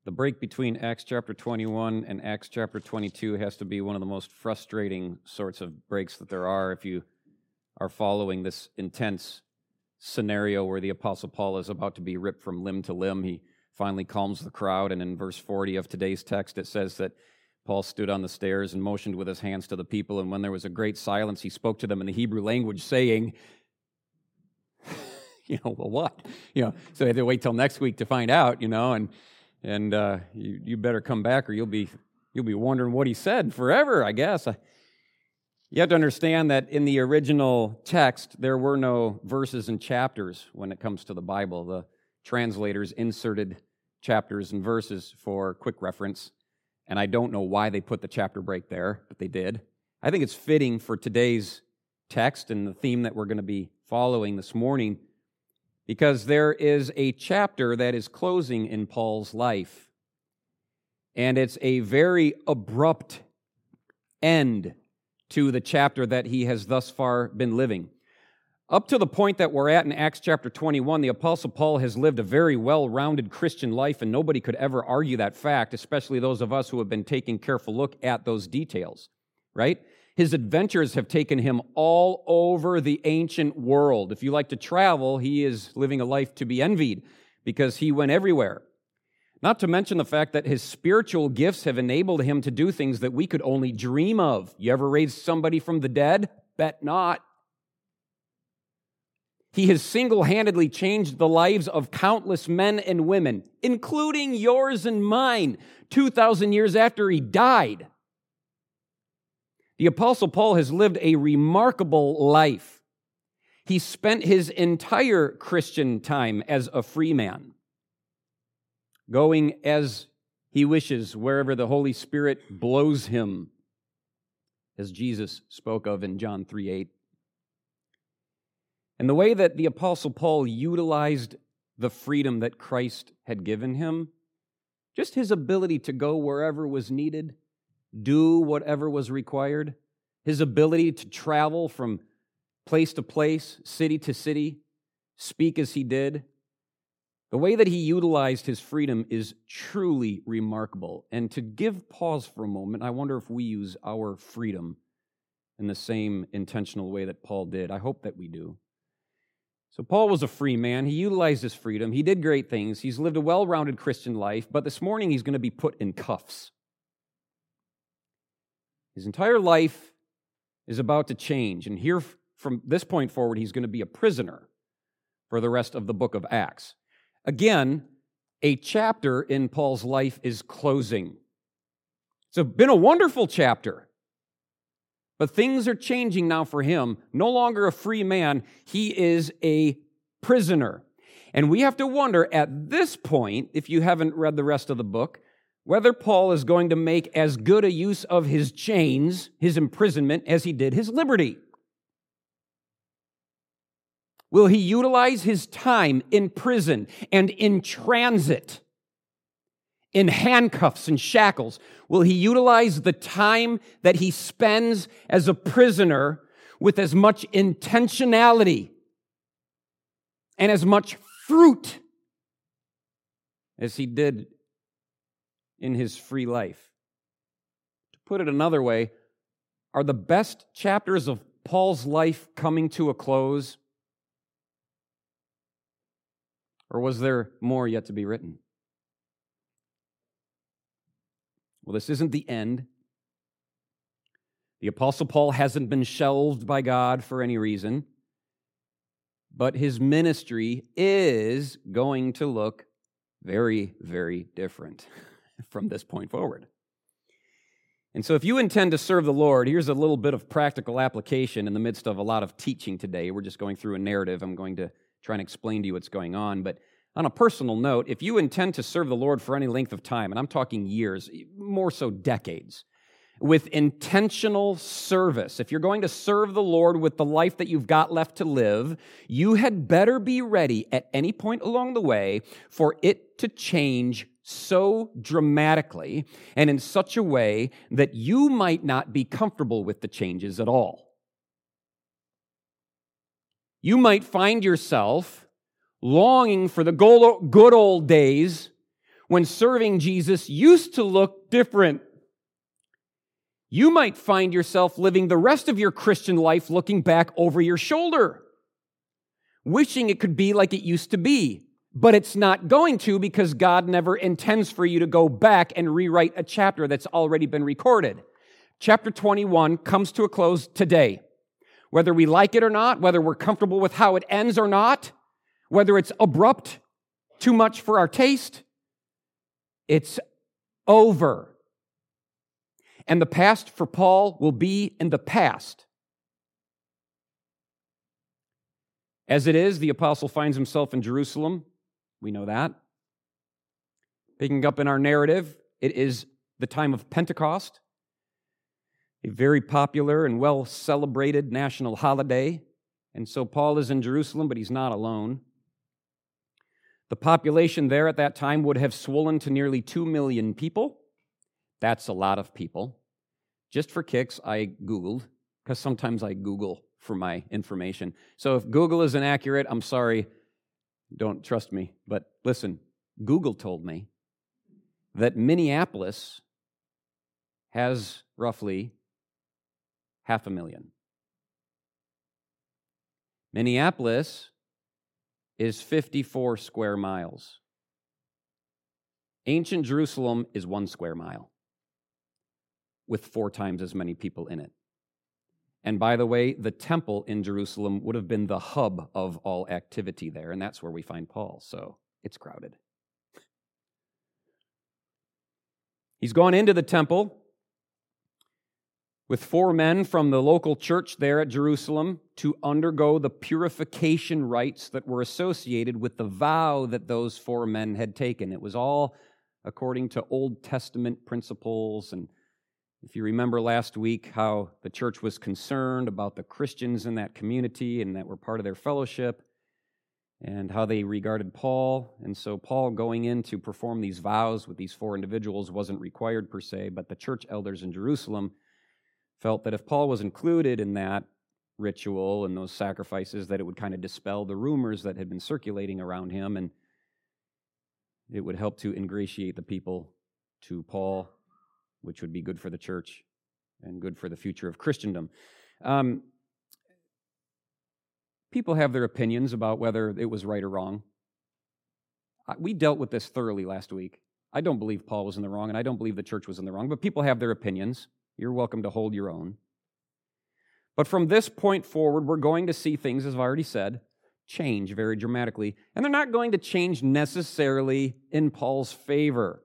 The break between Acts chapter 21 and Acts chapter 22 has to be one of the most frustrating sorts of breaks that there are if you are following this intense scenario where the Apostle Paul is about to be ripped from limb to limb. He finally calms the crowd, and in verse 40 of today's text it says that Paul stood on the stairs and motioned with his hands to the people, and when there was a great silence, he spoke to them in the Hebrew language, saying, well, what? So they had to wait till next week to find out, and you better come back or you'll be wondering what he said forever, I guess. You have to understand that in the original text, there were no verses and chapters when it comes to the Bible. The translators inserted chapters and verses for quick reference, and I don't know why they put the chapter break there, but they did. I think it's fitting for today's text and the theme that we're going to be following this morning, because there is a chapter that is closing in Paul's life, and it's a very abrupt end to the chapter that he has thus far been living. Up to the point that we're at in Acts chapter 21, the Apostle Paul has lived a very well-rounded Christian life, and nobody could ever argue that fact, especially those of us who have been taking careful look at those details, right? His adventures have taken him all over the ancient world. If you like to travel, he is living a life to be envied because he went everywhere. Not to mention the fact that his spiritual gifts have enabled him to do things that we could only dream of. You ever raised somebody from the dead? Bet not. He has single-handedly changed the lives of countless men and women, including yours and mine, 2,000 years after he died. The Apostle Paul has lived a remarkable life. He spent his entire Christian time as a free man, going as he wishes wherever the Holy Spirit blows him, as Jesus spoke of in John 3:8. And the way that the Apostle Paul utilized the freedom that Christ had given him, just his ability to go wherever was needed, do whatever was required, his ability to travel from place to place, city to city, speak as he did, the way that he utilized his freedom is truly remarkable. And to give pause for a moment, I wonder if we use our freedom in the same intentional way that Paul did. I hope that we do. So Paul was a free man. He utilized his freedom. He did great things. He's lived a well-rounded Christian life, but this morning he's going to be put in cuffs. His entire life is about to change, and here from this point forward, he's going to be a prisoner for the rest of the book of Acts. Again, a chapter in Paul's life is closing. It's been a wonderful chapter, but things are changing now for him. No longer a free man, he is a prisoner. And we have to wonder at this point, if you haven't read the rest of the book, whether Paul is going to make as good a use of his chains, his imprisonment, as he did his liberty. Will he utilize his time in prison and in transit, in handcuffs and shackles? Will he utilize the time that he spends as a prisoner with as much intentionality and as much fruit as he did in his free life? To put it another way, are the best chapters of Paul's life coming to a close? Or was there more yet to be written? Well, this isn't the end. The Apostle Paul hasn't been shelved by God for any reason, but his ministry is going to look very, very different from this point forward. And so if you intend to serve the Lord, here's a little bit of practical application in the midst of a lot of teaching today. We're just going through a narrative. I'm going to try and explain to you what's going on. But on a personal note, if you intend to serve the Lord for any length of time, and I'm talking years, more so decades, with intentional service, if you're going to serve the Lord with the life that you've got left to live, you had better be ready at any point along the way for it to change so dramatically and in such a way that you might not be comfortable with the changes at all. You might find yourself longing for the good old days when serving Jesus used to look different. You might find yourself living the rest of your Christian life looking back over your shoulder, wishing it could be like it used to be. But it's not going to, because God never intends for you to go back and rewrite a chapter that's already been recorded. Chapter 21 comes to a close today. Whether we like it or not, whether we're comfortable with how it ends or not, whether it's abrupt, too much for our taste, it's over. And the past for Paul will be in the past. As it is, the apostle finds himself in Jerusalem. We know that. Picking up in our narrative, it is the time of Pentecost, a very popular and well-celebrated national holiday. And so Paul is in Jerusalem, but he's not alone. The population there at that time would have swollen to nearly 2 million people. That's a lot of people. Just for kicks, I Googled, because sometimes I Google for my information. So if Google is inaccurate, I'm sorry, don't trust me. But listen, Google told me that Minneapolis has roughly 500,000. Minneapolis is 54 square miles. Ancient Jerusalem is 1 square mile, with 4 times as many people in it. And by the way, the temple in Jerusalem would have been the hub of all activity there, and that's where we find Paul, so it's crowded. He's gone into the temple with 4 men from the local church there at Jerusalem to undergo the purification rites that were associated with the vow that those 4 men had taken. It was all according to Old Testament principles. And if you remember last week how the church was concerned about the Christians in that community and that were part of their fellowship, and how they regarded Paul. And so Paul going in to perform these vows with these 4 individuals wasn't required per se, but the church elders in Jerusalem felt that if Paul was included in that ritual and those sacrifices, that it would kind of dispel the rumors that had been circulating around him, and it would help to ingratiate the people to Paul, which would be good for the church and good for the future of Christendom. People have their opinions about whether it was right or wrong. We dealt with this thoroughly last week. I don't believe Paul was in the wrong, and I don't believe the church was in the wrong, but people have their opinions. You're welcome to hold your own. But from this point forward, we're going to see things, as I've already said, change very dramatically. And they're not going to change necessarily in Paul's favor.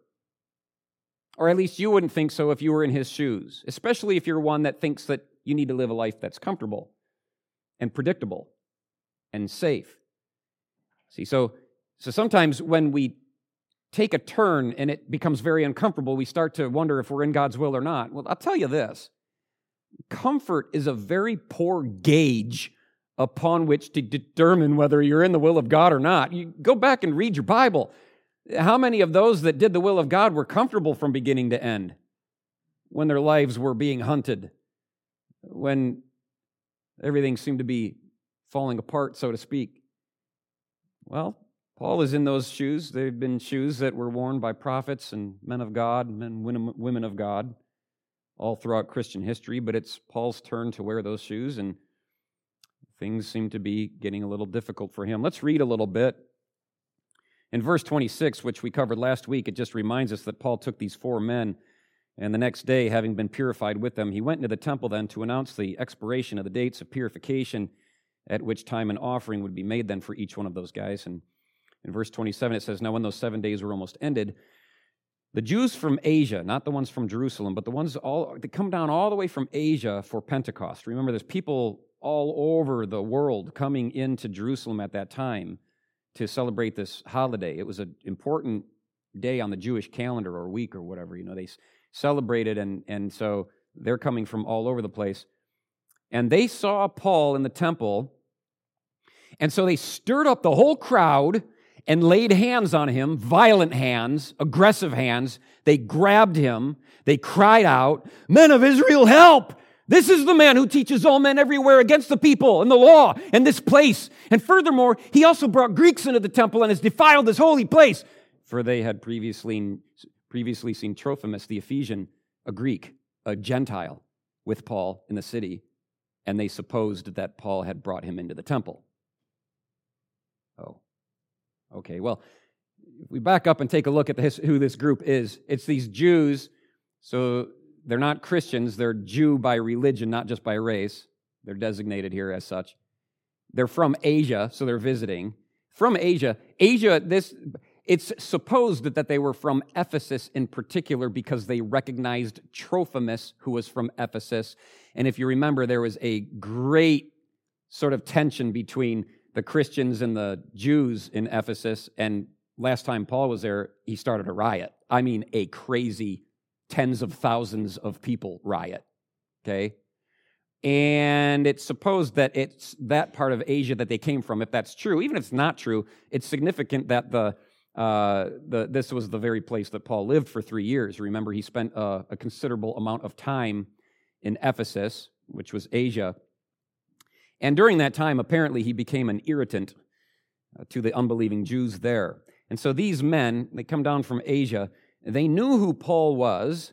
Or at least you wouldn't think so if you were in his shoes, especially if you're one that thinks that you need to live a life that's comfortable and predictable and safe. See, so sometimes when we take a turn and it becomes very uncomfortable, we start to wonder if we're in God's will or not. Well, I'll tell you this. Comfort is a very poor gauge upon which to determine whether you're in the will of God or not. You go back and read your Bible. How many of those that did the will of God were comfortable from beginning to end when their lives were being hunted, when everything seemed to be falling apart, so to speak? Well, Paul is in those shoes. They've been shoes that were worn by prophets and men of God and women of God all throughout Christian history, but it's Paul's turn to wear those shoes, and things seem to be getting a little difficult for him. Let's read a little bit. In verse 26, which we covered last week, it just reminds us that Paul took these 4 men, and the next day, having been purified with them, he went into the temple then to announce the expiration of the dates of purification, at which time an offering would be made then for each one of those guys. And in verse 27, it says, "Now when those 7 days were almost ended, the Jews from Asia," not the ones from Jerusalem, but the ones that come down all the way from Asia for Pentecost. Remember, there's people all over the world coming into Jerusalem at that time to celebrate this holiday. It was an important day on the Jewish calendar, or week, or whatever. They celebrated, and so they're coming from all over the place. And they saw Paul in the temple, and so they stirred up the whole crowd and laid hands on him, violent hands, aggressive hands. They grabbed him. They cried out, "Men of Israel, help! This is the man who teaches all men everywhere against the people and the law and this place. And furthermore, he also brought Greeks into the temple and has defiled this holy place." for they had previously seen Trophimus the Ephesian, a Greek, a Gentile, with Paul in the city, and they supposed that Paul had brought him into the temple. Oh, okay. Well, if we back up and take a look at who this group is, it's these Jews. So they're not Christians. They're Jew by religion, not just by race. They're designated here as such. They're from Asia, so they're visiting. From Asia, it's supposed that they were from Ephesus in particular because they recognized Trophimus, who was from Ephesus. And if you remember, there was a great sort of tension between the Christians and the Jews in Ephesus. And last time Paul was there, he started a riot. I mean, a crazy tens of thousands of people riot, okay? And it's supposed that it's that part of Asia that they came from. If that's true, even if it's not true, it's significant that this was the very place that Paul lived for 3 years. Remember, he spent a considerable amount of time in Ephesus, which was Asia. And during that time, apparently, he became an irritant to the unbelieving Jews there. And so these men, they come down from Asia, they knew who Paul was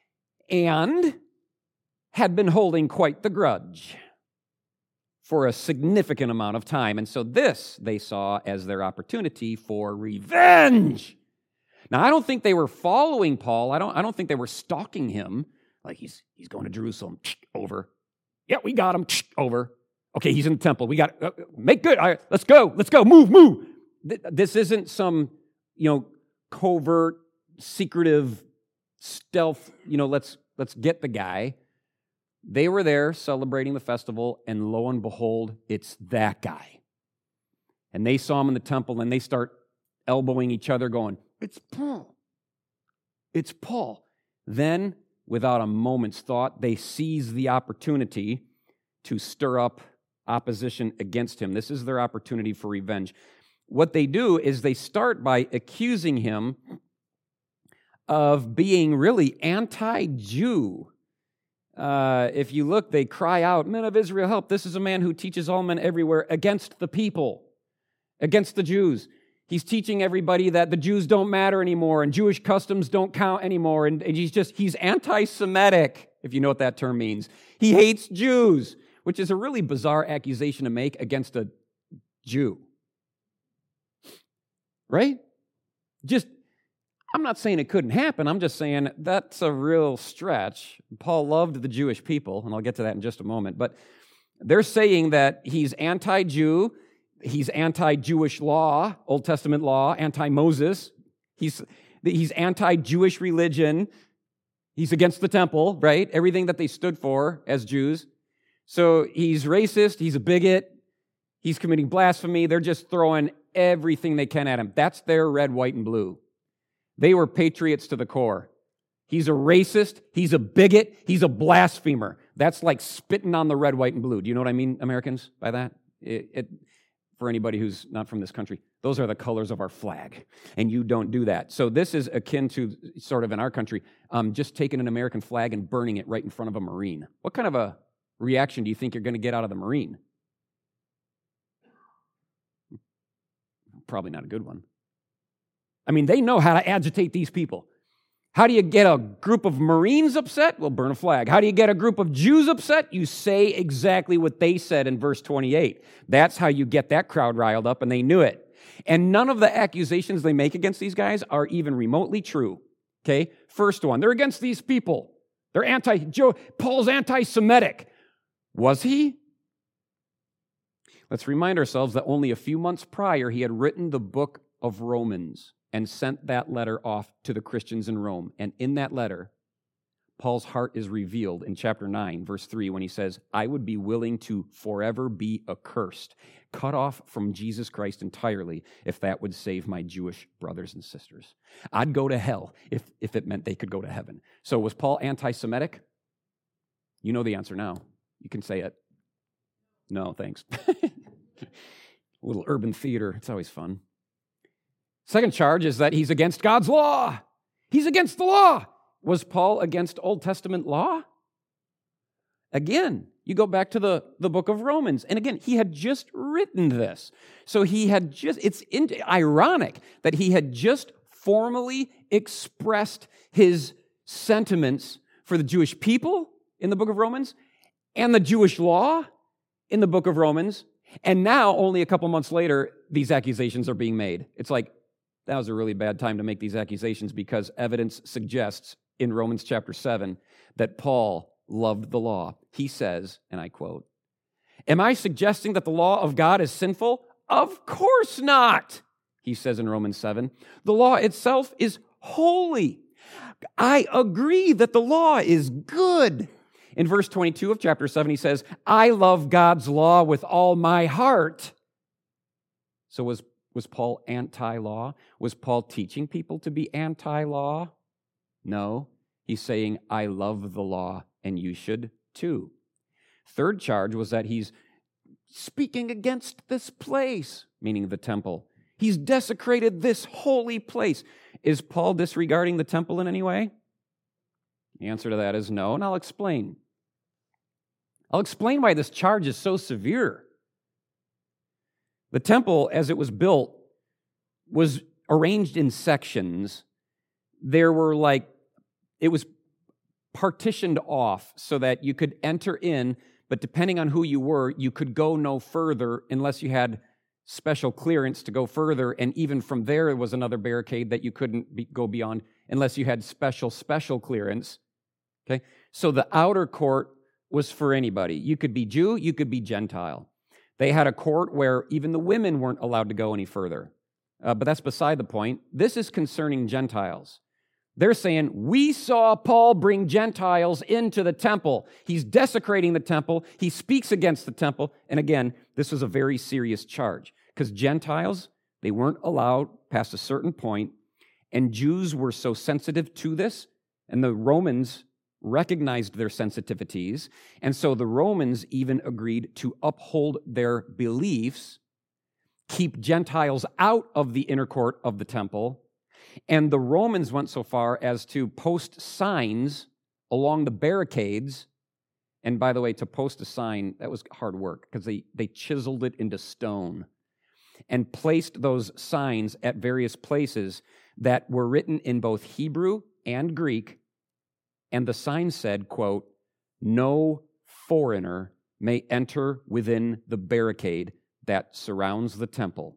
and had been holding quite the grudge for a significant amount of time. And so this they saw as their opportunity for revenge. Now, I don't think they were following Paul. I don't think they were stalking him. Like, he's going to Jerusalem. Over. Yeah, we got him. Over. Okay, he's in the temple. We got make good. All right, let's go. Move. This isn't some, covert, secretive, stealth, let's get the guy. They were there celebrating the festival, and lo and behold, it's that guy. And they saw him in the temple, and they start elbowing each other, going, "It's Paul. It's Paul." Then, without a moment's thought, they seize the opportunity to stir up opposition against him. This is their opportunity for revenge. What they do is they start by accusing him of being really anti-Jew. If you look, they cry out, "Men of Israel, help. This is a man who teaches all men everywhere against the people, against the Jews." He's teaching everybody that the Jews don't matter anymore and Jewish customs don't count anymore. And he's anti-Semitic, if you know what that term means. He hates Jews, which is a really bizarre accusation to make against a Jew. Right? I'm not saying it couldn't happen. I'm just saying that's a real stretch. Paul loved the Jewish people, and I'll get to that in just a moment. But they're saying that he's anti-Jew, he's anti-Jewish law, Old Testament law, anti-Moses. He's anti-Jewish religion. He's against the temple, right? Everything that they stood for as Jews. So he's racist, he's a bigot, he's committing blasphemy. They're just throwing everything they can at him. That's their red, white, and blue. They were patriots to the core. He's a racist, he's a bigot, he's a blasphemer. That's like spitting on the red, white, and blue. Do you know what I mean, Americans, by that? For anybody who's not from this country, those are the colors of our flag, and you don't do that. So this is akin to, sort of in our country, just taking an American flag and burning it right in front of a Marine. What kind of a reaction do you think you're going to get out of the Marine? Probably not a good one. I mean, they know how to agitate these people. How do you get a group of Marines upset? Well, burn a flag. How do you get a group of Jews upset? You say exactly what they said in verse 28. That's how you get that crowd riled up, and they knew it. And none of the accusations they make against these guys are even remotely true. Okay? First one, they're against these people. They're Paul's anti-Semitic. Was he? Let's remind ourselves that only a few months prior, he had written the book of Romans and sent that letter off to the Christians in Rome. And in that letter, Paul's heart is revealed in chapter 9, verse 3, when he says, "I would be willing to forever be accursed, cut off from Jesus Christ entirely, if that would save my Jewish brothers and sisters. I'd go to hell if it meant they could go to heaven." So was Paul anti-Semitic? You know the answer now. You can say it. No, thanks. A little urban theater. It's always fun. Second charge is that he's against God's law. He's against the law. Was Paul against Old Testament law? Again, you go back to the book of Romans. And again, he had just written this. So it's ironic that he had just formally expressed his sentiments for the Jewish people in the book of Romans and the Jewish law in the book of Romans. And now, only a couple months later, these accusations are being made. It's like, that was a really bad time to make these accusations because evidence suggests in Romans chapter 7 that Paul loved the law. He says, and I quote, "Am I suggesting that the law of God is sinful? Of course not," he says in Romans 7. "The law itself is holy. I agree that the law is good." In verse 22 of chapter 7, he says, "I love God's law with all my heart." So was Paul anti-law? Was Paul teaching people to be anti-law? No. He's saying, I love the law, and you should too. Third charge was that he's speaking against this place, meaning the temple. He's desecrated this holy place. Is Paul disregarding the temple in any way? The answer to that is no, and I'll explain. I'll explain why this charge is so severe. The temple, as it was built, was arranged in sections. There were it was partitioned off so that you could enter in, but depending on who you were, you could go no further unless you had special clearance to go further, and even from there was another barricade that you couldn't go beyond unless you had special clearance. Okay? So the outer court was for anybody. You could be Jew, you could be Gentile. They had a court where even the women weren't allowed to go any further. But that's beside the point. This is concerning Gentiles. They're saying, we saw Paul bring Gentiles into the temple. He's desecrating the temple. He speaks against the temple. And again, this was a very serious charge because Gentiles, they weren't allowed past a certain point, and Jews were so sensitive to this, and the Romans recognized their sensitivities, and so the Romans even agreed to uphold their beliefs, keep Gentiles out of the inner court of the temple, and the Romans went so far as to post signs along the barricades. And by the way, to post a sign, that was hard work because they chiseled it into stone and placed those signs at various places that were written in both Hebrew and Greek. And the sign said, quote, "No foreigner may enter within the barricade that surrounds the temple.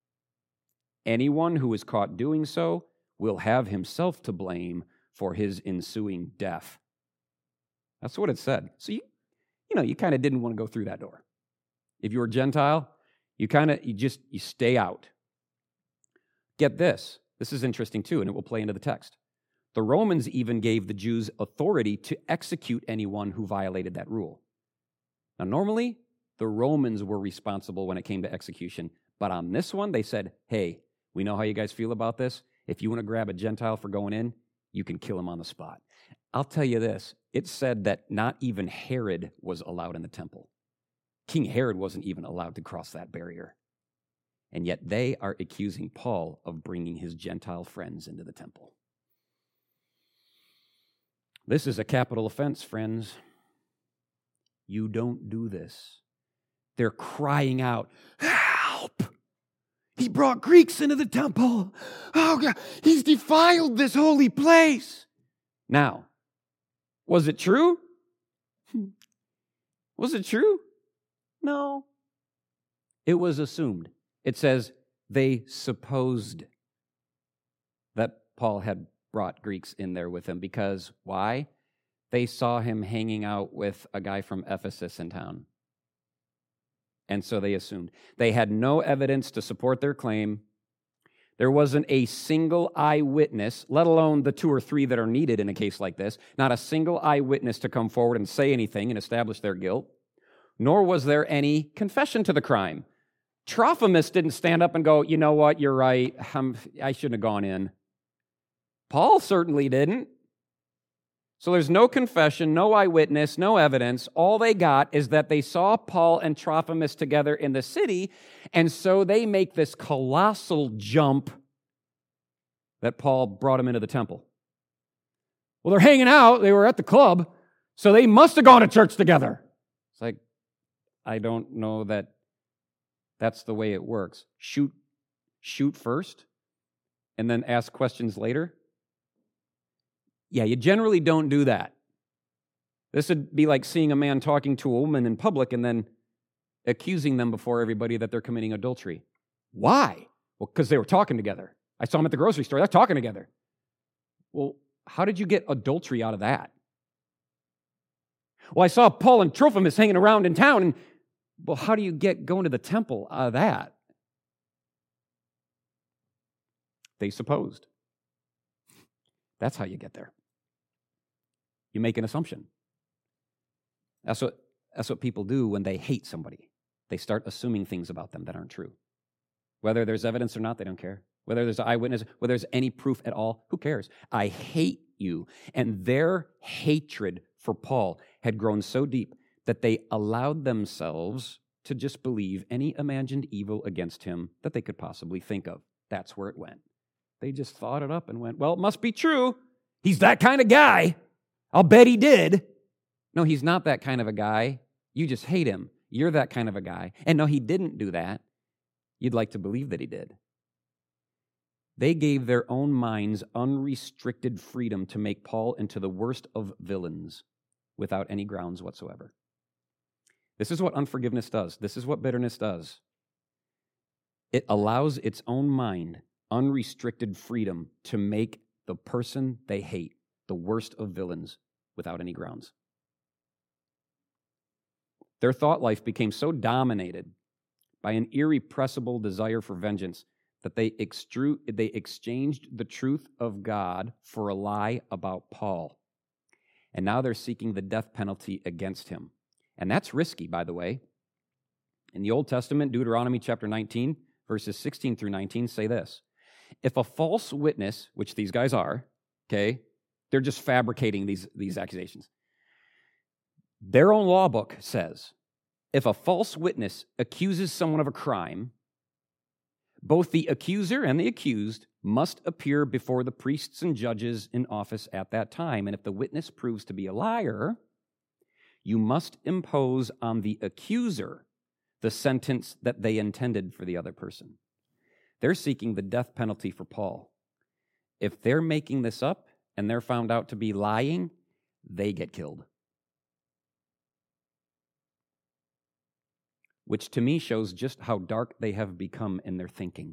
Anyone who is caught doing so will have himself to blame for his ensuing death." That's what it said. So you kind of didn't want to go through that door. If you were Gentile, you stay out. Get this. This is interesting too, and it will play into the text. The Romans even gave the Jews authority to execute anyone who violated that rule. Now, normally, the Romans were responsible when it came to execution, but on this one, they said, hey, we know how you guys feel about this. If you want to grab a Gentile for going in, you can kill him on the spot. I'll tell you this, it said that not even Herod was allowed in the temple. King Herod wasn't even allowed to cross that barrier. And yet they are accusing Paul of bringing his Gentile friends into the temple. This is a capital offense, friends. You don't do this. They're crying out, help! He brought Greeks into the temple. Oh, God, he's defiled this holy place. Now, was it true? Was it true? No. It was assumed. It says they supposed that Paul had brought Greeks in there with him because why? They saw him hanging out with a guy from Ephesus in town. And so they assumed. They had no evidence to support their claim. There wasn't a single eyewitness, let alone the 2 or 3 that are needed in a case like this, not a single eyewitness to come forward and say anything and establish their guilt, nor was there any confession to the crime. Trophimus didn't stand up and go, you know what, you're right, I shouldn't have gone in. Paul certainly didn't. So there's no confession, no eyewitness, no evidence. All they got is that they saw Paul and Trophimus together in the city, and so they make this colossal jump that Paul brought him into the temple. Well, they're hanging out. They were at the club, so they must have gone to church together. It's like, I don't know that that's the way it works. Shoot first, and then ask questions later? Yeah, you generally don't do that. This would be like seeing a man talking to a woman in public and then accusing them before everybody that they're committing adultery. Why? Well, because they were talking together. I saw them at the grocery store. They're talking together. Well, how did you get adultery out of that? Well, I saw Paul and Trophimus hanging around in town, and well, how do you get going to the temple out of that? They supposed. That's how you get there. You make an assumption. That's what people do when they hate somebody. They start assuming things about them that aren't true. Whether there's evidence or not, they don't care. Whether there's an eyewitness, whether there's any proof at all, who cares? I hate you. And their hatred for Paul had grown so deep that they allowed themselves to just believe any imagined evil against him that they could possibly think of. That's where it went. They just thought it up and went, well, it must be true. He's that kind of guy. I'll bet he did. No, he's not that kind of a guy. You just hate him. You're that kind of a guy. And no, he didn't do that. You'd like to believe that he did. They gave their own minds unrestricted freedom to make Paul into the worst of villains without any grounds whatsoever. This is what unforgiveness does. This is what bitterness does. It allows its own mind unrestricted freedom to make the person they hate the worst of villains without any grounds. Their thought life became so dominated by an irrepressible desire for vengeance that they exchanged the truth of God for a lie about Paul. And now they're seeking the death penalty against him. And that's risky, by the way. In the Old Testament, Deuteronomy chapter 19, verses 16 through 19 say this. If a false witness, which these guys are, okay, they're just fabricating these accusations. Their own law book says, if a false witness accuses someone of a crime, both the accuser and the accused must appear before the priests and judges in office at that time. And if the witness proves to be a liar, you must impose on the accuser the sentence that they intended for the other person. They're seeking the death penalty for Paul. If they're making this up and they're found out to be lying, they get killed. Which to me shows just how dark they have become in their thinking.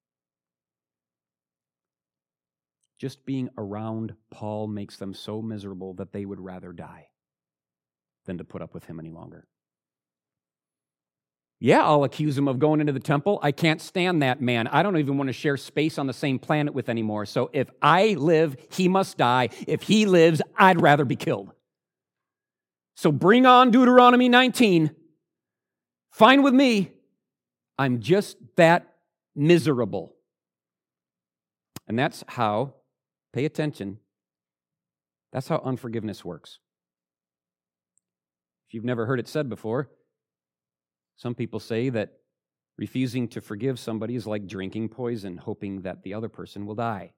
Just being around Paul makes them so miserable that they would rather die than to put up with him any longer. Yeah, I'll accuse him of going into the temple. I can't stand that man. I don't even want to share space on the same planet with anymore. So if I live, he must die. If he lives, I'd rather be killed. So bring on Deuteronomy 19. Fine with me. I'm just that miserable. And that's how, pay attention, that's how unforgiveness works. If you've never heard it said before, some people say that refusing to forgive somebody is like drinking poison, hoping that the other person will die.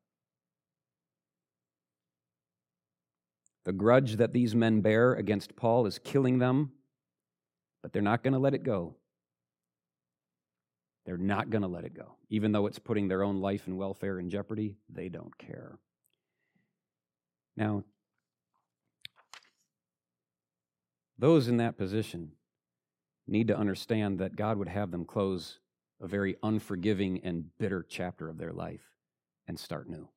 The grudge that these men bear against Paul is killing them, but they're not going to let it go. They're not going to let it go. Even though it's putting their own life and welfare in jeopardy, they don't care. Now, those in that position need to understand that God would have them close a very unforgiving and bitter chapter of their life and start new.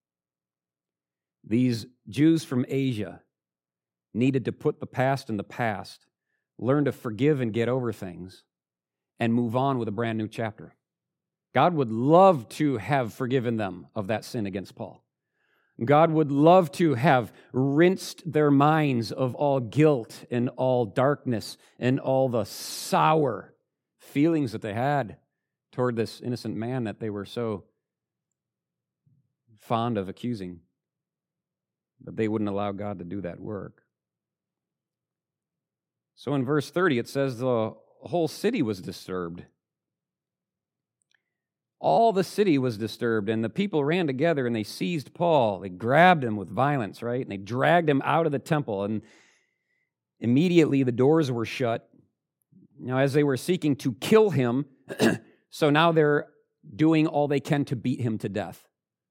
These Jews from Asia needed to put the past in the past, learn to forgive and get over things, and move on with a brand new chapter. God would love to have forgiven them of that sin against Paul. God would love to have rinsed their minds of all guilt and all darkness and all the sour feelings that they had toward this innocent man that they were so fond of accusing. But they wouldn't allow God to do that work. So in verse 30, it says the whole city was disturbed. All the city was disturbed, and the people ran together, and they seized Paul. They grabbed him with violence, right? And they dragged him out of the temple, and immediately the doors were shut. Now, as they were seeking to kill him, so now they're doing all they can to beat him to death.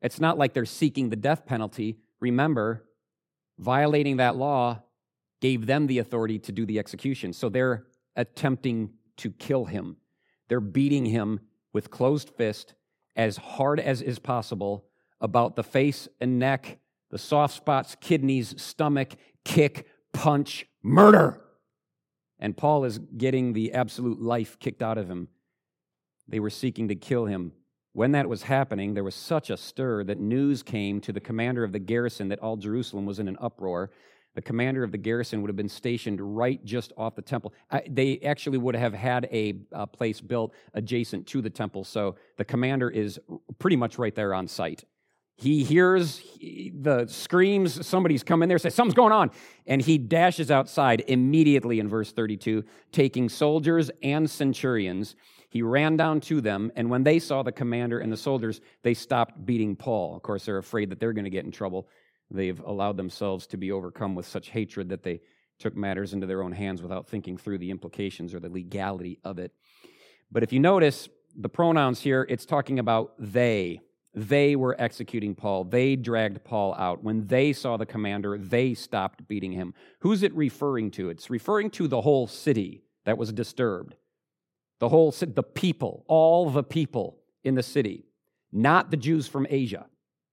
It's not like they're seeking the death penalty. Remember, violating that law gave them the authority to do the execution. So they're attempting to kill him. They're beating him with closed fist as hard as is possible about the face and neck, the soft spots, kidneys, stomach, kick, punch, murder. And Paul is getting the absolute life kicked out of him. They were seeking to kill him. When that was happening, there was such a stir that news came to the commander of the garrison that all Jerusalem was in an uproar. The commander of the garrison would have been stationed right just off the temple. They actually would have had a place built adjacent to the temple, so the commander is pretty much right there on site. He hears the screams, somebody's come in there, says, something's going on, and he dashes outside immediately in verse 32, taking soldiers and centurions. He ran down to them, and when they saw the commander and the soldiers, they stopped beating Paul. Of course, they're afraid that they're going to get in trouble. They've allowed themselves to be overcome with such hatred that they took matters into their own hands without thinking through the implications or the legality of it. But if you notice the pronouns here, it's talking about they. They were executing Paul. They dragged Paul out. When they saw the commander, they stopped beating him. Who's it referring to? It's referring to the whole city that was disturbed. The whole city, the people, all the people in the city, not the Jews from Asia.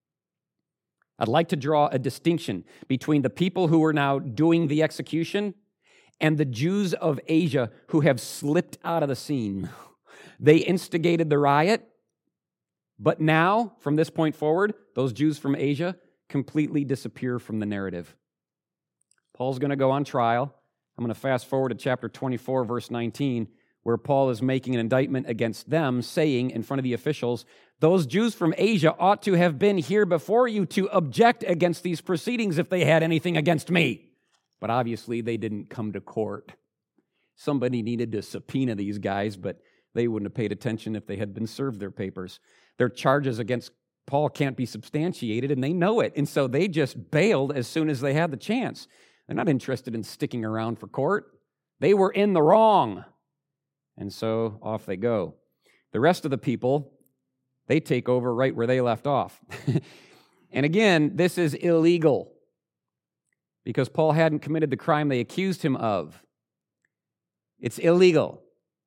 I'd like to draw a distinction between the people who are now doing the execution and the Jews of Asia who have slipped out of the scene. They instigated the riot, but now, from this point forward, those Jews from Asia completely disappear from the narrative. Paul's going to go on trial. I'm going to fast forward to chapter 24, verse 19, where Paul is making an indictment against them, saying in front of the officials, those Jews from Asia ought to have been here before you to object against these proceedings if they had anything against me. But obviously they didn't come to court. Somebody needed to subpoena these guys, but they wouldn't have paid attention if they had been served their papers. Their charges against Paul can't be substantiated, and they know it. And so they just bailed as soon as they had the chance. They're not interested in sticking around for court. They were in the wrong. And so off they go. The rest of the people, they take over right where they left off. And again, this is illegal because Paul hadn't committed the crime they accused him of. It's illegal.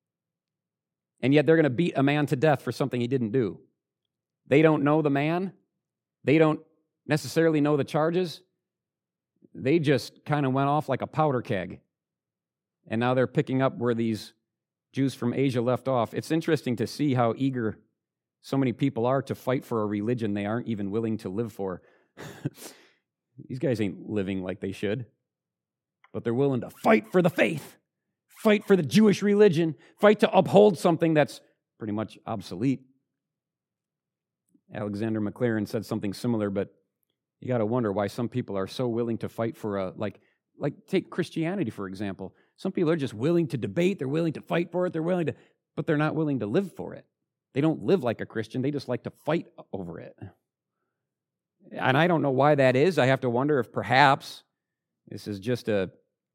And yet they're going to beat a man to death for something he didn't do. They don't know the man. They don't necessarily know the charges. They just kind of went off like a powder keg. And now they're picking up where these Jews from Asia left off. It's interesting to see how eager so many people are to fight for a religion they aren't even willing to live for. These guys ain't living like they should, but they're willing to fight for the faith, fight for the Jewish religion, fight to uphold something that's pretty much obsolete. Alexander McLaren said something similar, but you got to wonder why some people are so willing to fight for like take Christianity, for example. Some people are just willing to debate, they're willing to fight for it, but they're not willing to live for it. They don't live like a Christian, they just like to fight over it. And I don't know why that is. I have to wonder if perhaps this is just a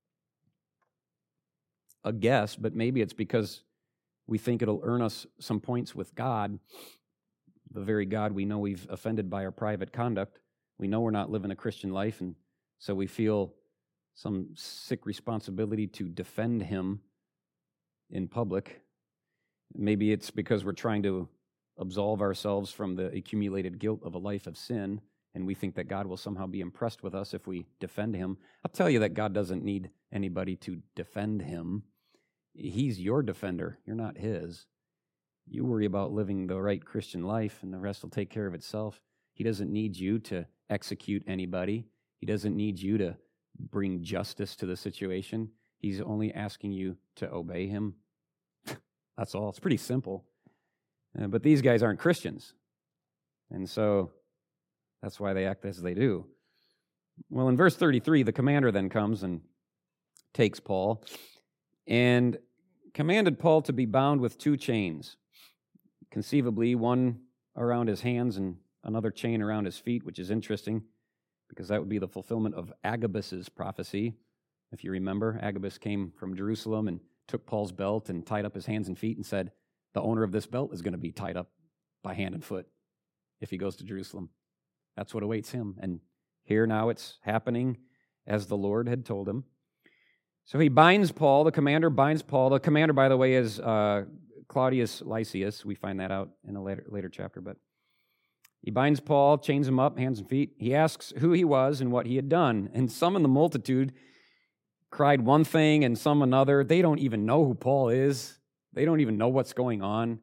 guess, but maybe it's because we think it'll earn us some points with God, the very God we know we've offended by our private conduct. We know we're not living a Christian life, and so we feel some sick responsibility to defend him in public. Maybe it's because we're trying to absolve ourselves from the accumulated guilt of a life of sin, and we think that God will somehow be impressed with us if we defend him. I'll tell you that God doesn't need anybody to defend him. He's your defender. You're not his. You worry about living the right Christian life, and the rest will take care of itself. He doesn't need you to execute anybody. He doesn't need you to bring justice to the situation. He's only asking you to obey him. That's all. It's pretty simple. But these guys aren't Christians. And so that's why they act as they do. Well, in verse 33, the commander then comes and takes Paul and commanded Paul to be bound with 2 chains, conceivably one around his hands and another chain around his feet, which is interesting because that would be the fulfillment of Agabus's prophecy. If you remember, Agabus came from Jerusalem and took Paul's belt and tied up his hands and feet and said, the owner of this belt is going to be tied up by hand and foot if he goes to Jerusalem. That's what awaits him. And here now it's happening as the Lord had told him. So he binds Paul. The commander binds Paul. The commander, by the way, is Claudius Lysias. We find that out in a later chapter. But he binds Paul, chains him up, hands and feet. He asks who he was and what he had done. And some in the multitude cried one thing and some another. They don't even know who Paul is. They don't even know what's going on.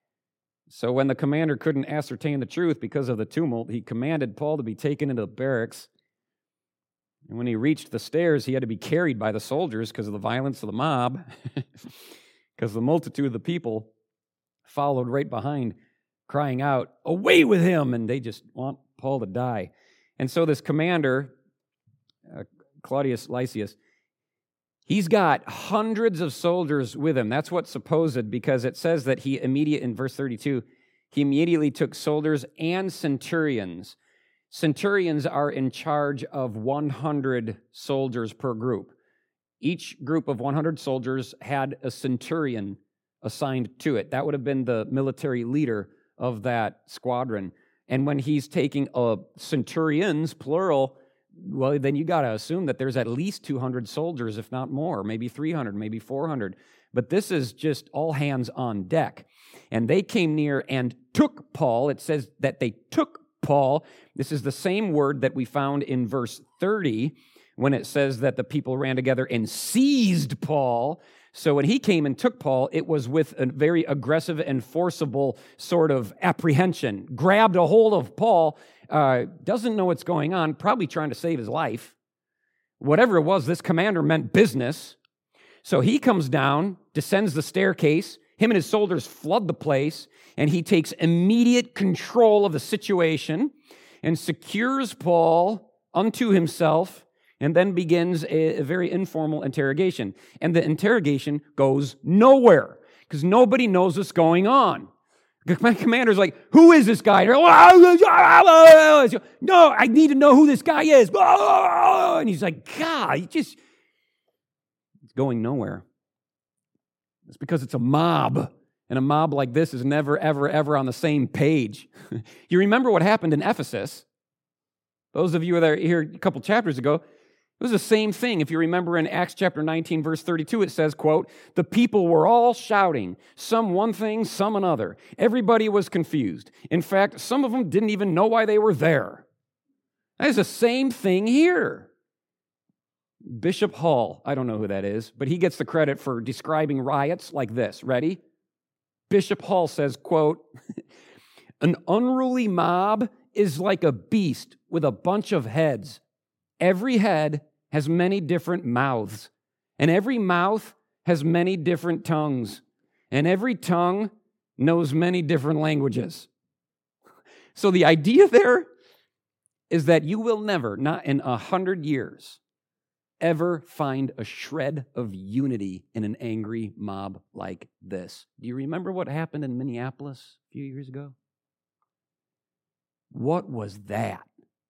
So when the commander couldn't ascertain the truth because of the tumult, he commanded Paul to be taken into the barracks. And when he reached the stairs, he had to be carried by the soldiers because of the violence of the mob, because the multitude of the people followed right behind, crying out, "Away with him!" And they just want Paul to die. And so this commander, Claudius Lysias, he's got hundreds of soldiers with him. That's what's supposed, because it says that in verse 32, he immediately took soldiers and centurions. Centurions are in charge of 100 soldiers per group. Each group of 100 soldiers had a centurion assigned to it. That would have been the military leader of that squadron. And when he's taking centurions, plural, well, then you got to assume that there's at least 200 soldiers, if not more, maybe 300, maybe 400. But this is just all hands on deck. And they came near and took Paul. It says that they took Paul. This is the same word that we found in verse 30 when it says that the people ran together and seized Paul. So when he came and took Paul, it was with a very aggressive and forcible sort of apprehension. Grabbed a hold of Paul, doesn't know what's going on, probably trying to save his life. Whatever it was, this commander meant business. So he comes down, descends the staircase. Him and his soldiers flood the place, and he takes immediate control of the situation and secures Paul unto himself, and then begins a very informal interrogation. And the interrogation goes nowhere because nobody knows what's going on. The commander's like, "Who is this guy?" No, I need to know who this guy is. And he's like, God, it's going nowhere. It's because it's a mob. And a mob like this is never, ever, ever on the same page. You remember what happened in Ephesus? Those of you that are here a couple chapters ago, it was the same thing. If you remember in Acts chapter 19, verse 32, it says, quote, "The people were all shouting, some one thing, some another. Everybody was confused. In fact, some of them didn't even know why they were there." That is the same thing here. Bishop Hall, I don't know who that is, but he gets the credit for describing riots like this. Ready? Bishop Hall says, quote, "An unruly mob is like a beast with a bunch of heads. Every head has many different mouths, and every mouth has many different tongues, and every tongue knows many different languages." So the idea there is that you will never, not in 100 years, ever find a shred of unity in an angry mob like this. Do you remember what happened in Minneapolis a few years ago? What was that?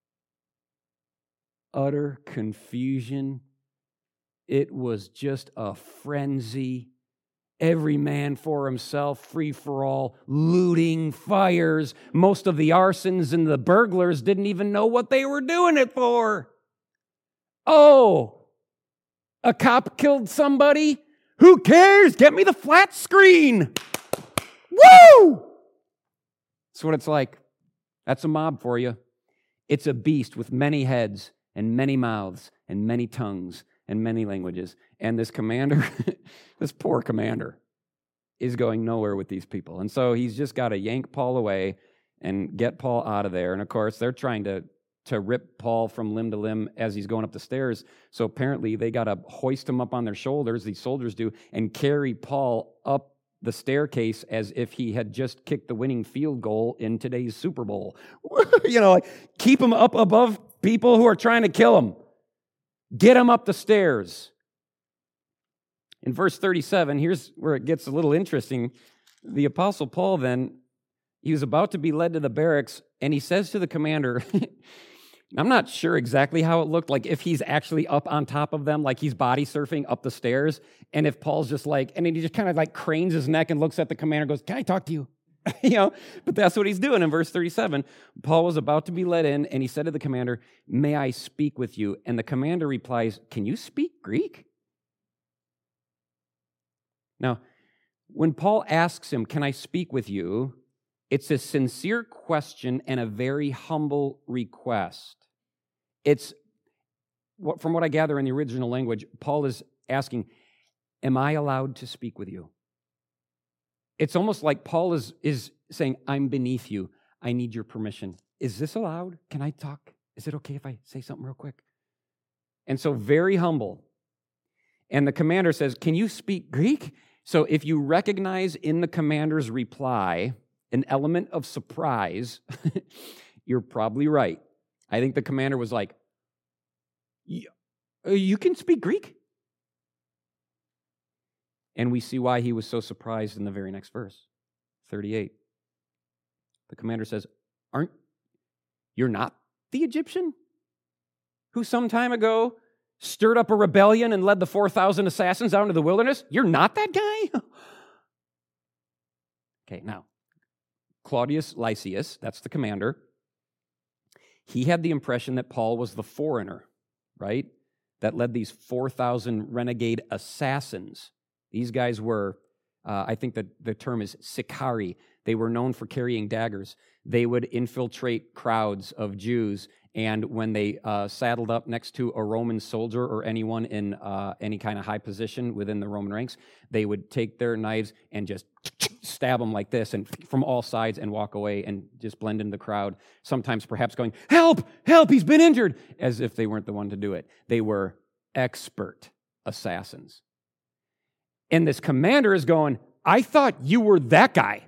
Utter confusion. It was just a frenzy. Every man for himself, free for all, looting, fires. Most of the arsons and the burglars didn't even know what they were doing it for. Oh, a cop killed somebody? Who cares? Get me the flat screen. Woo! That's what it's like. That's a mob for you. It's a beast with many heads and many mouths and many tongues and many languages. And this commander, this poor commander, is going nowhere with these people. And so he's just got to yank Paul away and get Paul out of there. And of course, they're trying to rip Paul from limb to limb as he's going up the stairs. So apparently they got to hoist him up on their shoulders, these soldiers do, and carry Paul up the staircase as if he had just kicked the winning field goal in today's Super Bowl. Like keep him up above people who are trying to kill him. Get him up the stairs. In verse 37, here's where it gets a little interesting. The Apostle Paul then, he was about to be led to the barracks, and he says to the commander, I'm not sure exactly how it looked, like if he's actually up on top of them, like he's body surfing up the stairs, and if Paul's just like, and then he just kind of like cranes his neck and looks at the commander and goes, "Can I talk to you?" But that's what he's doing in verse 37. Paul was about to be let in, and he said to the commander, "May I speak with you?" And the commander replies, "Can you speak Greek?" Now, when Paul asks him, "Can I speak with you?" it's a sincere question and a very humble request. It's, from what I gather in the original language, Paul is asking, "Am I allowed to speak with you?" It's almost like Paul is saying, "I'm beneath you. I need your permission. Is this allowed? Can I talk? Is it okay if I say something real quick?" And so very humble. And the commander says, "Can you speak Greek?" So if you recognize in the commander's reply an element of surprise, you're probably right. I think the commander was like, "You can speak Greek?" And we see why he was so surprised in the very next verse, 38. The commander says, "You're not the Egyptian who some time ago stirred up a rebellion and led the 4,000 assassins out into the wilderness? You're not that guy?" Okay, now, Claudius Lysias, that's the commander, he had the impression that Paul was the foreigner, right, that led these 4,000 renegade assassins. These guys were, I think that the term is Sicarii. They were known for carrying daggers. They would infiltrate crowds of Jews, and when they saddled up next to a Roman soldier or anyone in any kind of high position within the Roman ranks, they would take their knives and just stab them like this and from all sides and walk away and just blend into the crowd, sometimes perhaps going, "Help, help, he's been injured," as if they weren't the one to do it. They were expert assassins. And this commander is going, "I thought you were that guy.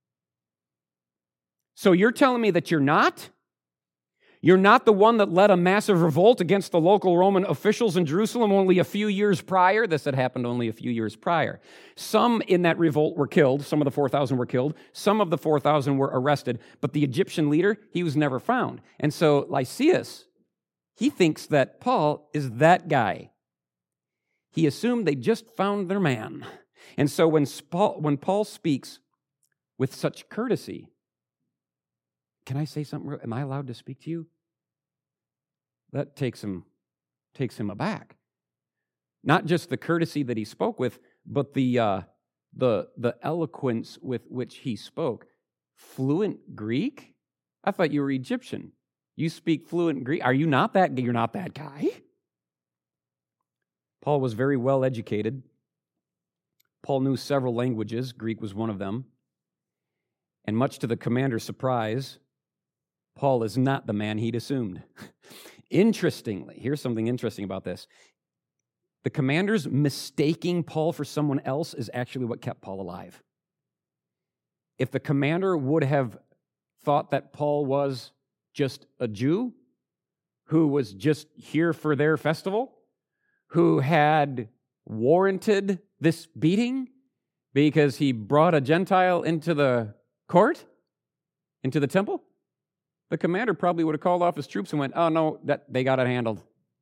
So you're telling me that you're not? You're not the one that led a massive revolt against the local Roman officials in Jerusalem only a few years prior?" This had happened only a few years prior. Some in that revolt were killed. Some of the 4,000 were killed. Some of the 4,000 were arrested. But the Egyptian leader, he was never found. And so Lysias, he thinks that Paul is that guy. He assumed they just found their man. And so when Paul speaks with such courtesy, "Can I say something? Am I allowed to speak to you?" That takes him aback. Not just the courtesy that he spoke with, but the eloquence with which he spoke. Fluent Greek? I thought you were Egyptian. You speak fluent Greek? Are you not that? You're not that guy? Paul was very well educated. Paul knew several languages. Greek was one of them. And much to the commander's surprise, Paul is not the man he'd assumed. Interestingly, here's something interesting about this. The commander's mistaking Paul for someone else is actually what kept Paul alive. If the commander would have thought that Paul was just a Jew who was just here for their festival, who had warranted this beating because he brought a Gentile into the court, into the temple, the commander probably would have called off his troops and went, "Oh, no, that they got it handled.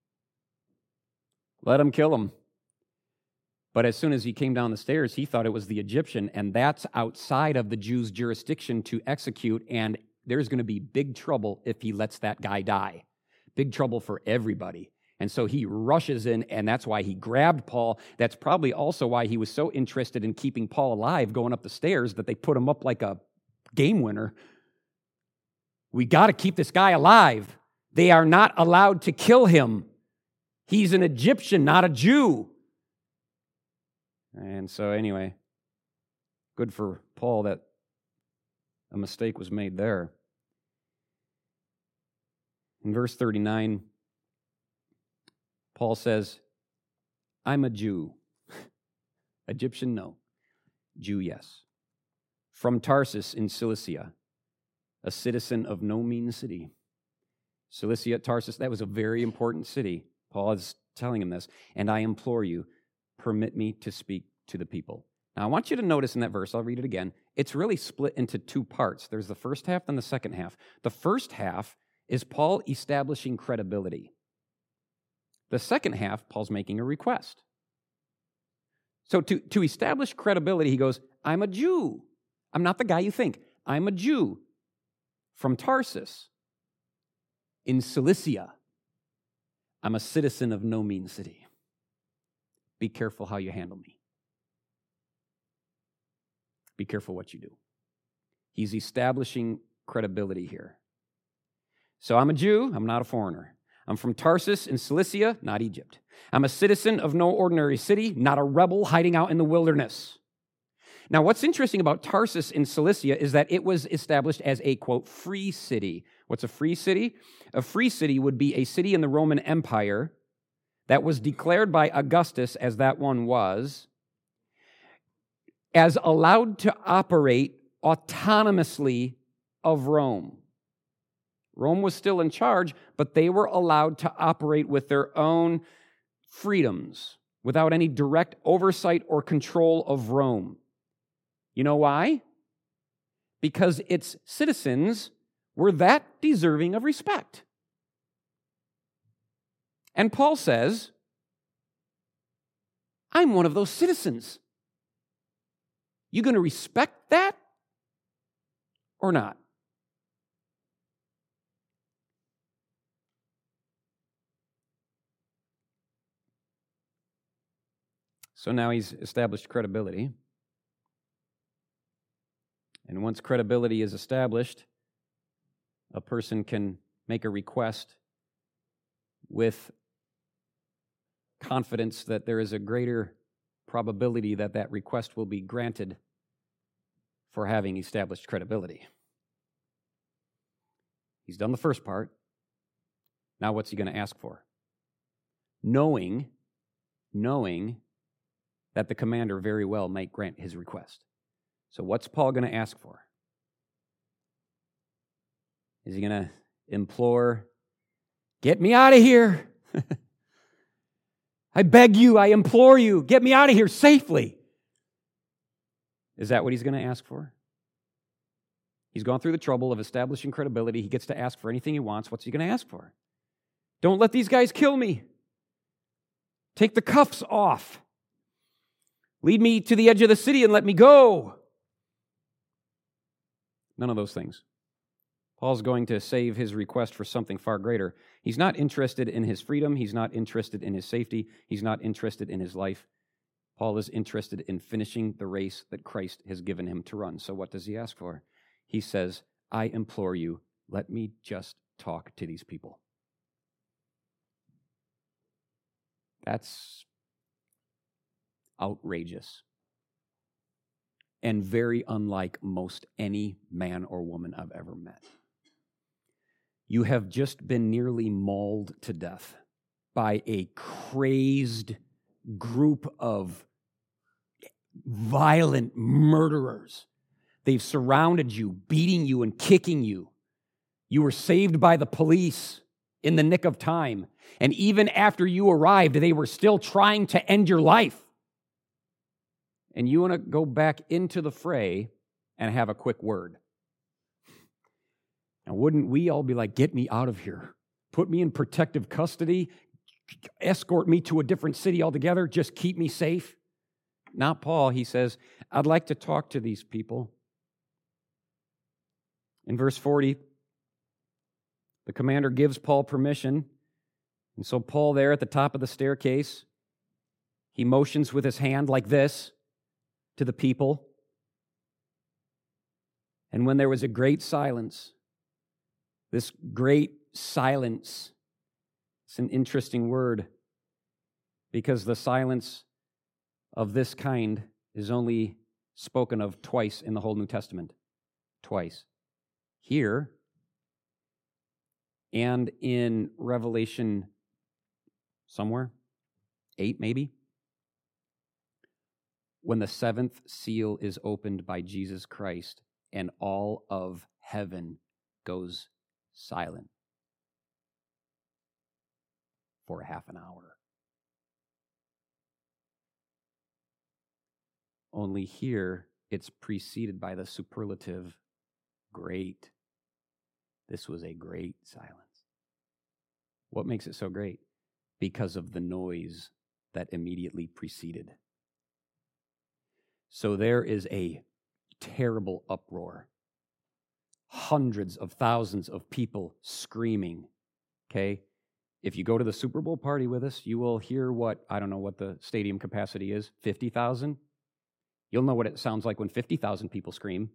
Let him kill him." But as soon as he came down the stairs, he thought it was the Egyptian, and that's outside of the Jews' jurisdiction to execute, and there's going to be big trouble if he lets that guy die. Big trouble for everybody. And so he rushes in, and that's why he grabbed Paul. That's probably also why he was so interested in keeping Paul alive going up the stairs that they put him up like a game winner. We got to keep this guy alive. They are not allowed to kill him. He's an Egyptian, not a Jew. And so anyway, good for Paul that a mistake was made there. In verse 39, Paul says, "I'm a Jew." Egyptian, no. Jew, yes. "From Tarsus in Cilicia, a citizen of no mean city." Cilicia, Tarsus, that was a very important city. Paul is telling him this. "And I implore you, permit me to speak to the people." Now, I want you to notice in that verse, I'll read it again, it's really split into two parts. There's the first half and the second half. The first half is Paul establishing credibility. The second half, Paul's making a request. So to establish credibility, he goes, "I'm a Jew. I'm not the guy you think. I'm a Jew from Tarsus in Cilicia. I'm a citizen of no mean city. Be careful how you handle me. Be careful what you do. He's establishing credibility here. So I'm a Jew, I'm not a foreigner. I'm from Tarsus in Cilicia, not Egypt. I'm a citizen of no ordinary city, not a rebel hiding out in the wilderness. Now, what's interesting about Tarsus in Cilicia is that it was established as a, quote, free city. What's a free city? A free city would be a city in the Roman Empire that was declared by Augustus, as that one was, as allowed to operate autonomously of Rome. Rome was still in charge, but they were allowed to operate with their own freedoms without any direct oversight or control of Rome. You know why? Because its citizens were that deserving of respect. And Paul says, I'm one of those citizens. You going to respect that or not? So now he's established credibility. And once credibility is established, a person can make a request with confidence that there is a greater probability that that request will be granted for having established credibility. He's done the first part. Now what's he going to ask for? Knowing that the commander very well might grant his request. So what's Paul going to ask for? Is he going to implore, get me out of here? I beg you, I implore you, get me out of here safely. Is that what he's going to ask for? He's gone through the trouble of establishing credibility. He gets to ask for anything he wants. What's he going to ask for? Don't let these guys kill me. Take the cuffs off. Lead me to the edge of the city and let me go. None of those things. Paul's going to save his request for something far greater. He's not interested in his freedom. He's not interested in his safety. He's not interested in his life. Paul is interested in finishing the race that Christ has given him to run. So what does he ask for? He says, I implore you, let me just talk to these people. That's outrageous and very unlike most any man or woman I've ever met. You have just been nearly mauled to death by a crazed group of violent murderers. They've surrounded you, beating you and kicking you. You were saved by the police in the nick of time. And even after you arrived, they were still trying to end your life. And you want to go back into the fray and have a quick word. Now, wouldn't we all be like, get me out of here. Put me in protective custody. Escort me to a different city altogether. Just keep me safe. Not Paul. He says, I'd like to talk to these people. In verse 40, the commander gives Paul permission. And so Paul there at the top of the staircase, he motions with his hand like this to the people. And when there was a great silence, this great silence, it's an interesting word because the silence of this kind is only spoken of twice in the whole New Testament. Twice. Here and in Revelation somewhere, 8 maybe, when the seventh seal is opened by Jesus Christ and all of heaven goes silent for a half an hour. Only here it's preceded by the superlative great. This was a great silence. What makes it so great? Because of the noise that immediately preceded. So there is a terrible uproar. Hundreds of thousands of people screaming, okay? If you go to the Super Bowl party with us, you will hear I don't know what the stadium capacity is, 50,000? You'll know what it sounds like when 50,000 people scream.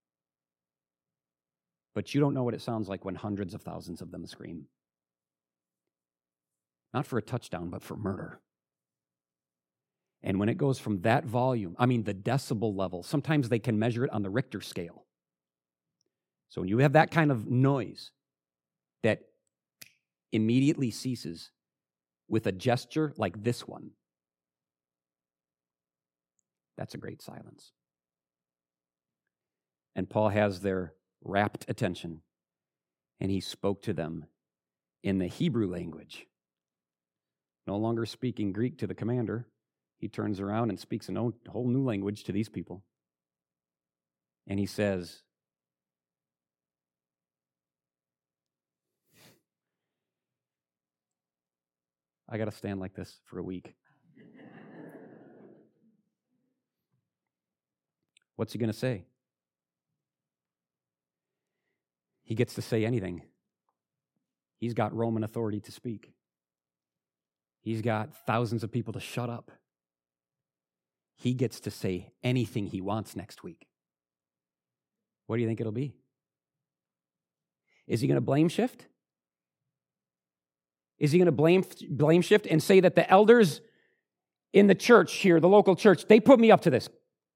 But you don't know what it sounds like when hundreds of thousands of them scream. Not for a touchdown, but for murder. And when it goes from that volume, the decibel level, sometimes they can measure it on the Richter scale. So when you have that kind of noise that immediately ceases with a gesture like this one, that's a great silence. And Paul has their rapt attention, and he spoke to them in the Hebrew language. No longer speaking Greek to the commander, he turns around and speaks a whole new language to these people. And he says, I got to stand like this for a week. What's he going to say? He gets to say anything. He's got Roman authority to speak. He's got thousands of people to shut up. He gets to say anything he wants next week. What do you think it'll be? Is he going to blame shift? Is he going to blame shift and say that the elders in the church here, the local church, they put me up to this?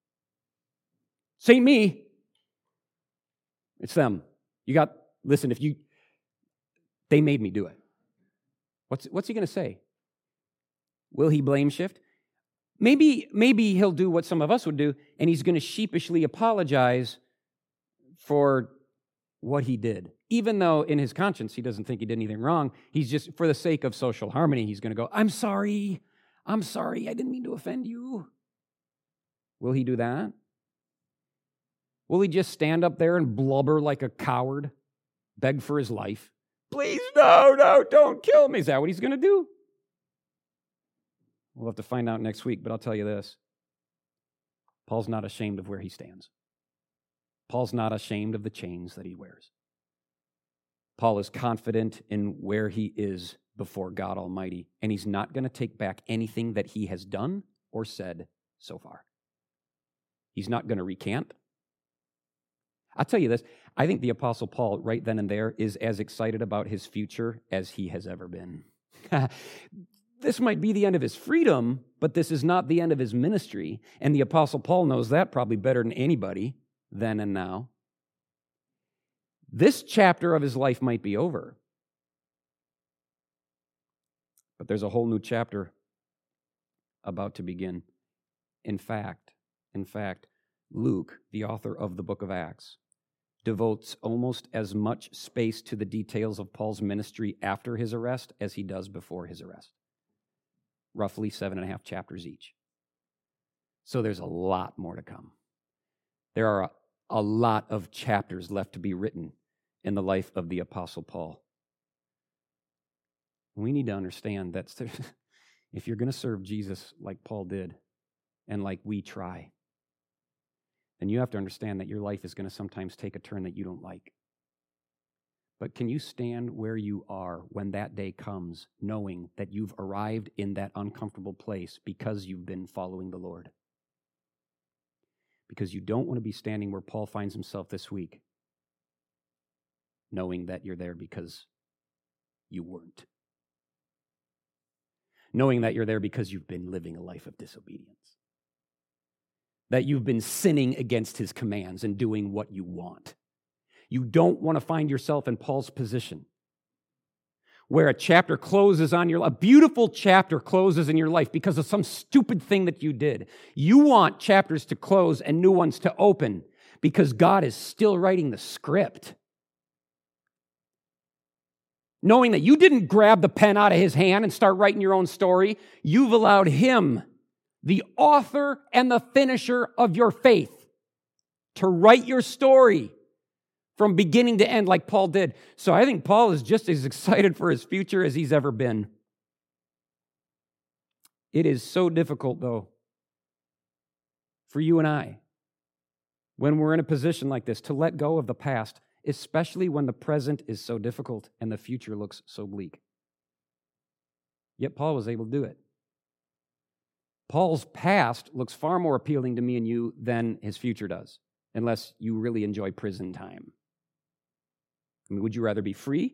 It ain't me. It's them. Listen, they made me do it. What's he going to say? Will he blame shift? Maybe he'll do what some of us would do, and he's going to sheepishly apologize for what he did. Even though in his conscience he doesn't think he did anything wrong, he's just, for the sake of social harmony, he's going to go, I'm sorry, I didn't mean to offend you. Will he do that? Will he just stand up there and blubber like a coward, beg for his life? Please, no, don't kill me. Is that what he's going to do? We'll have to find out next week, but I'll tell you this. Paul's not ashamed of where he stands. Paul's not ashamed of the chains that he wears. Paul is confident in where he is before God Almighty, and he's not going to take back anything that he has done or said so far. He's not going to recant. I'll tell you this, I think the Apostle Paul, right then and there, is as excited about his future as he has ever been. This might be the end of his freedom, but this is not the end of his ministry, and the Apostle Paul knows that probably better than anybody then and now. This chapter of his life might be over, but there's a whole new chapter about to begin. In fact, Luke, the author of the book of Acts, devotes almost as much space to the details of Paul's ministry after his arrest as he does before his arrest. Roughly 7.5 chapters each. So there's a lot more to come. There are a lot of chapters left to be written in the life of the Apostle Paul. We need to understand that if you're going to serve Jesus like Paul did, and like we try, then you have to understand that your life is going to sometimes take a turn that you don't like. But can you stand where you are when that day comes, knowing that you've arrived in that uncomfortable place because you've been following the Lord? Because you don't want to be standing where Paul finds himself this week, knowing that you're there because you weren't. Knowing that you're there because you've been living a life of disobedience. That you've been sinning against his commands and doing what you want. You don't want to find yourself in Paul's position where a chapter closes on your life, a beautiful chapter closes in your life because of some stupid thing that you did. You want chapters to close and new ones to open because God is still writing the script. Knowing that you didn't grab the pen out of his hand and start writing your own story, you've allowed him, the author and the finisher of your faith, to write your story from beginning to end like Paul did. So I think Paul is just as excited for his future as he's ever been. It is so difficult, though, for you and I when we're in a position like this, to let go of the past, especially when the present is so difficult and the future looks so bleak. Yet Paul was able to do it. Paul's past looks far more appealing to me and you than his future does, unless you really enjoy prison time. I mean, would you rather be free?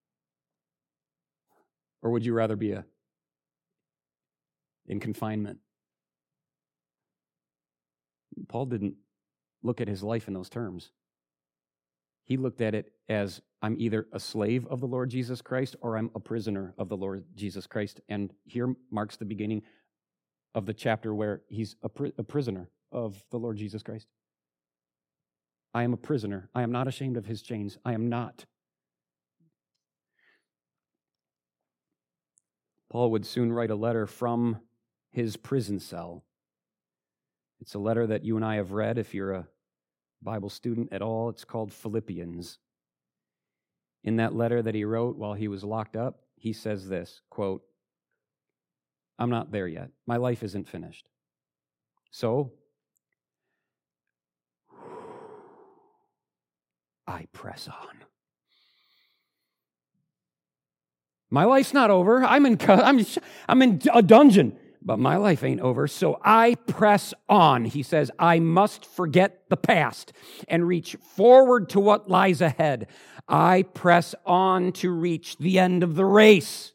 Or would you rather be in confinement? Paul didn't look at his life in those terms. He looked at it as, I'm either a slave of the Lord Jesus Christ or I'm a prisoner of the Lord Jesus Christ. And here marks the beginning of the chapter where he's a prisoner of the Lord Jesus Christ. I am a prisoner. I am not ashamed of his chains. I am not. Paul would soon write a letter from his prison cell. It's a letter that you and I have read if you're a Bible student at all. It's called Philippians. In that letter that he wrote while he was locked up, he says this, quote, I'm not there yet. My life isn't finished. So, I press on. My life's not over. I'm in a dungeon, but my life ain't over. So I press on. He says, I must forget the past and reach forward to what lies ahead. I press on to reach the end of the race.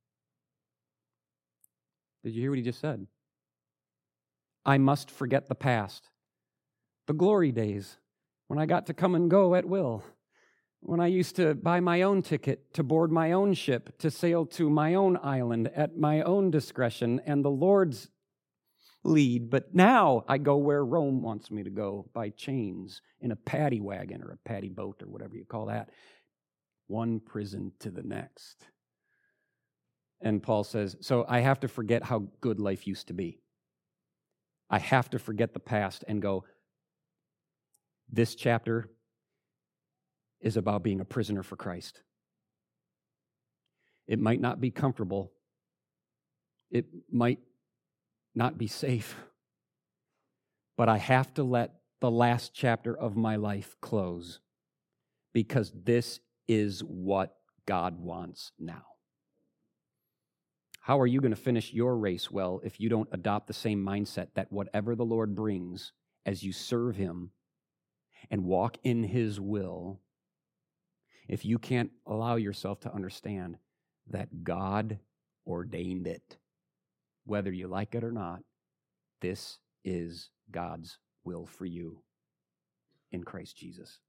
Did you hear what he just said? I must forget the past. The glory days when I got to come and go at will. When I used to buy my own ticket, to board my own ship, to sail to my own island at my own discretion and the Lord's lead. But now I go where Rome wants me to go, by chains, in a paddy wagon or a paddy boat or whatever you call that. One prison to the next. And Paul says, so I have to forget how good life used to be. I have to forget the past and go, this chapter is about being a prisoner for Christ. It might not be comfortable. It might not be safe. But I have to let the last chapter of my life close because this is what God wants now. How are you going to finish your race well if you don't adopt the same mindset that whatever the Lord brings as you serve Him and walk in His will, if you can't allow yourself to understand that God ordained it, whether you like it or not, this is God's will for you in Christ Jesus.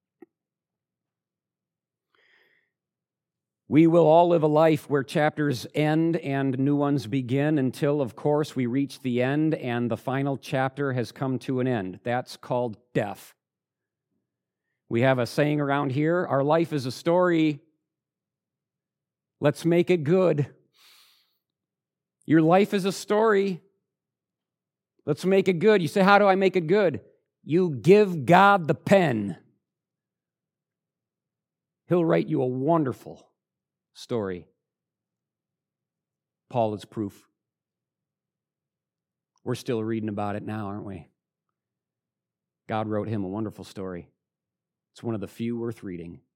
We will all live a life where chapters end and new ones begin until, of course, we reach the end and the final chapter has come to an end. That's called death. We have a saying around here, our life is a story. Let's make it good. Your life is a story. Let's make it good. You say, how do I make it good? You give God the pen. He'll write you a wonderful story. Paul is proof. We're still reading about it now, aren't we? God wrote him a wonderful story. It's one of the few worth reading.